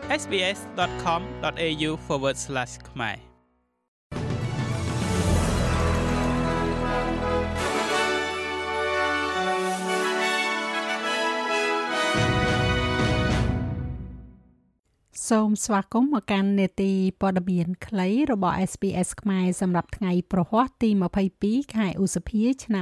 sbs.com.au/khmer សូមស្វាគមន៍មកកាន់នេតិព័ត៌មានខ្លីរបស់ SBS ខ្មែរសម្រាប់ថ្ងៃប្រហ័សទី22ខែឧសភាឆ្នាំ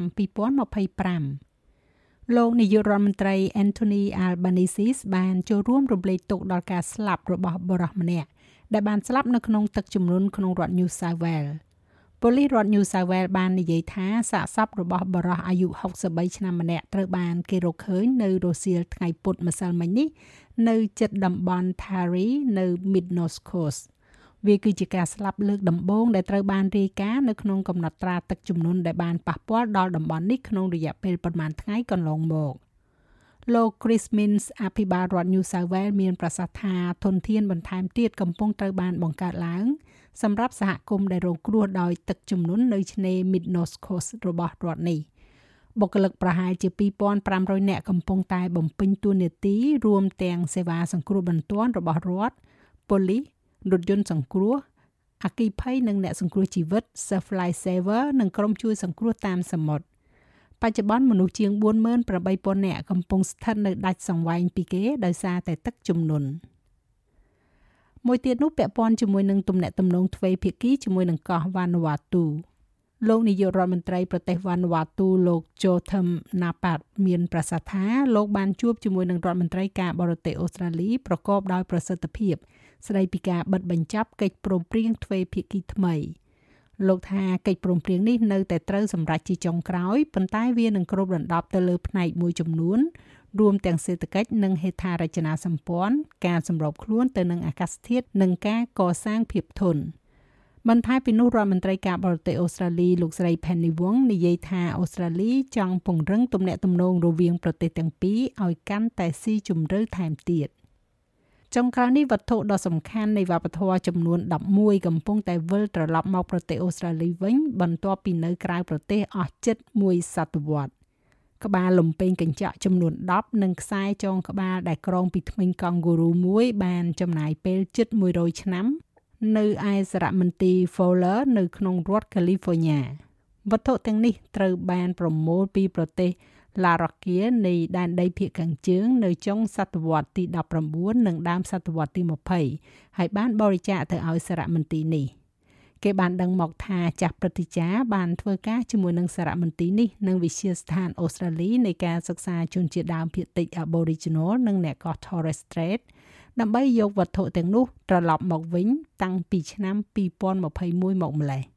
2025លោកនាយករដ្ឋមន្ត្រី Anthony Albanese បានចូលរួមរំលែកទុក្ខដល់ការស្លាប់របស់បុរសម្នាក់ដែលបានស្លាប់នៅក្នុងទឹកជំនន់ក្នុងរដ្ឋ New South Wales ប៉ូលីសរដ្ឋ New South Wales បាននិយាយថាសាកសពរបស់បុរសអាយុ63ឆ្នាំម្នាក់ត្រូវបានគេរកឃើញនៅរសៀលថ្ងៃពុធម្សិលមិញនេះនៅជិតតំបន់ Taree នៅ Mid North Coast វាគឺជាការស្លាប់លើកដំបូងដែលត្រូវបានរាយការណ៍នៅក្នុងកំណត់ត្រាទឹកជំនន់ដែលបានប៉ះពាល់ដល់តំបន់នេះក្នុងរយៈពេលប្រមាណថ្ងៃកន្លងមកលោក Chris Minns អភិបាលរដ្ឋ New South Wales មានប្រសាសន៍ថាធនធានបន្ថែមទៀតកំពុងត្រូវបានបង្កើតឡើងសម្រាប់សហគមន៍ដែលរងគ្រោះដោយទឹកជំនន់នៅឆ្នេរ Mid North Coast របស់រដ្ឋនេះបុគ្គលិកប្រហែលជា 2,500 នាក់កំពុងតែបំពេញតួនាទីរួមទាំងសេវាសង្គ្រោះបន្ទាន់របស់រដ្ឋប៉ូលីសរថយន្តសង្គ្រោះអគ្គិភ័យនិងអ្នកសង្គ្រោះជីវិត Surf Life Saver និងក្រុមជួយសង្គ្រោះតាមសមុទ្របច្ចុប្បន្នមនុស្សជាង 48,000 នាក់កំពុងស្ថិតនៅដាច់សង្វែងពីគេដោយសារតែទឹកជំនន់មួយទៀតនោះពាក់ព័ន្ធជាមួយនឹងទំនាក់ទំនងទ្វេភាគីជាមួយនឹងកោះ Vanuatu លោកនាយករដ្ឋមន្ត្រីប្រទេស Vanuatu លោក Jotham Napat មានប្រសាសន៍ថាលោកបានជួបជាមួយនឹងរដ្ឋមន្ត្រីការបរទេសអូស្ត្រាលីប្រកបដោយប្រសិទ្ធភាពស្ដីពីការបិទបញ្ចប់កិច្ចព្រមព្រៀងទ្វេភាគីថ្មីលោកថាកិច្ចព្រមព្រៀងនេះនៅតែត្រូវសម្រេចជាចុងក្រោយប៉ុន្តែវានឹងគ្របដណ្ដប់ទៅលើផ្នែកមួយចំនួនរួមទាំងសេដ្ឋកិច្ចនិងហេដ្ឋារចនាសម្ព័ន្ធការសម្របខ្លួនទៅនឹងអាកាសធាតុនិងការកសាងភាពធន់បន្ថែមពីនោះរដ្ឋមន្ត្រីការបរទេសអូស្ត្រាលីលោកស្រី Penny Wong និយាយថាអូស្ត្រាលីចង់ពង្រឹងទំនាក់ទំនងរវាងប្រទេសទាំងពីរឲ្យកាន់តែស៊ីជម្រៅថែមទៀតចុងក្រោយនេះវត្ថុដ៏សំខាន់នៃវប្បធម៌ចំនួន11កំពុងតែវិលត្រឡប់មកប្រទេសអូស្ត្រាលីវិញបន្ទាប់ពីនៅក្រៅប្រទេសអស់ជិតមួយសតវត្សរ៍ក្បាលលំពែងកញ្ចក់ចំនួន10និងខ្សែចងក្បាលដែលក្រងពីធ្មេញកង់ហ្គូរូមួយបានចំណាយពេលជិត100ឆ្នាំនៅឯសារមន្ទីរ Fowler នៅក្នុងរដ្ឋ California វត្ថុទាំងនេះត្រូវបានប្រមូលពីប្រទេស Larrakia នៃដែនដីភាគខាងជើងនៅចុងសតវត្សទី19និងដើមសតវត្សទី20ហើយបានបរិច្ចាគទៅឲ្យសារមន្ទីរនេះគេបានដឹងមកថាចាស់ព្រឹទ្ធាចារ្យបានធ្វើការជាមួយនឹងសារមន្ទីរនេះនិងវិទ្យាស្ថានអូស្ត្រាលីនៃការសិក្សាជនជាតិដើមភាគតិច Aboriginal និងអ្នកកោះ Torres Strait ដើម្បីយកវត្ថុទាំងនោះត្រឡប់មកវិញតាំងពីឆ្នាំ2021មកម្លេះ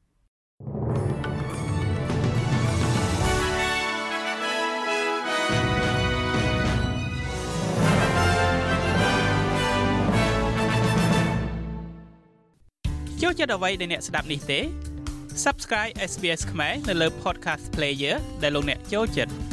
ចូលចិត្តអ្វីដែលអ្នកស្ដាប់នេះទេ Subscribe SBS ខ្មែរនៅលើ Podcast Player ដែលលោកអ្នកចូលចិត្ត